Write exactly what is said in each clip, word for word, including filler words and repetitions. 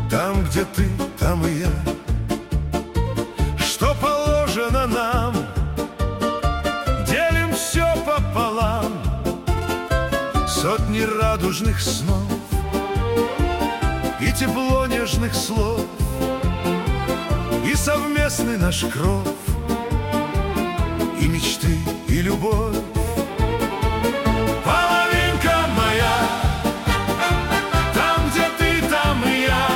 Там, где ты, там и я. Что положено нам, делим все пополам. Сотни радужных снов и тепло нежных слов, и совместный наш кров, и мечты, и любовь. Половинка моя, там, где ты, там и я.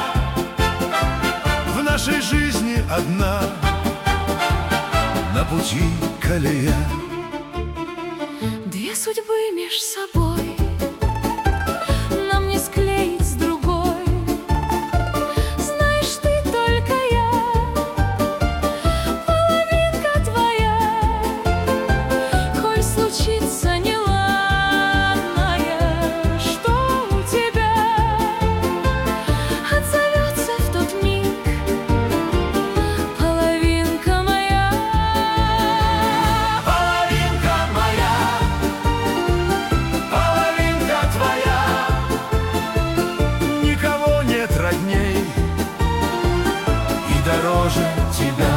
В нашей жизни одна, на пути колея. Две судьбы меж собой нам не склеить с другой. Знаешь, ты только я, половинка твоя. Коль случится неладное, что у тебя отзовется в тот миг половинка моя. Половинка моя, половинка твоя. Никого нет родней и дороже тебя.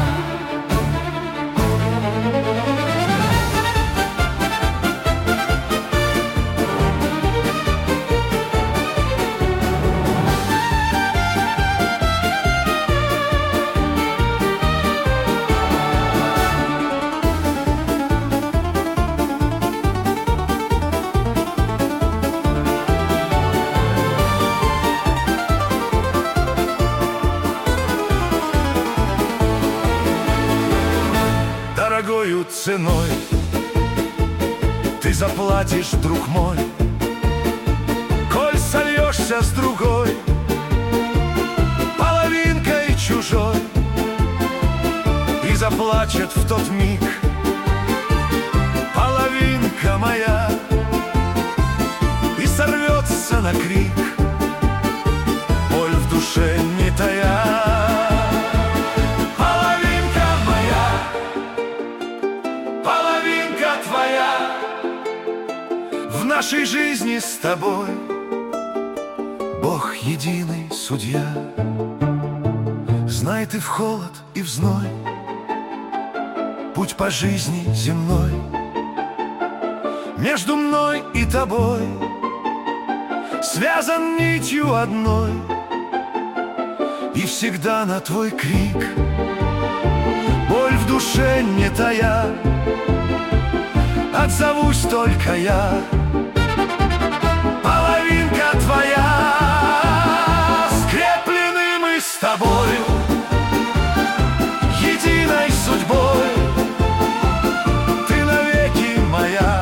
Дорогою ценой ты заплатишь, друг мой, коль сольешься с другой половинкой чужой, и заплачет в тот миг половинка моя, и сорвется на крик, боль в душе не тая. Твоя в нашей жизни с тобой Бог единый судья. Знай ты в холод и в зной путь по жизни земной между мной и тобой связан нитью одной, и всегда на твой крик боль в душе не тая отзовусь только я. Половинка твоя, скреплены мы с тобою единой судьбой. Ты навеки моя,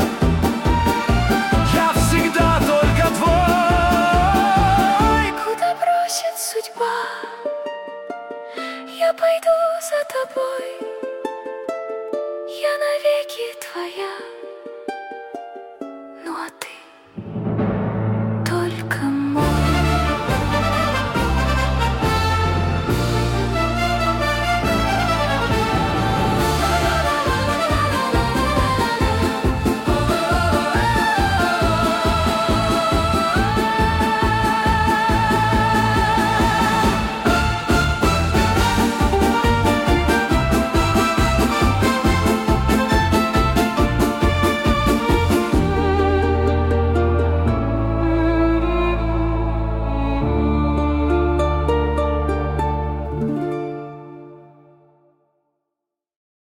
я всегда только твой. Куда бросит судьба, я пойду за тобой. Я навеки твоя.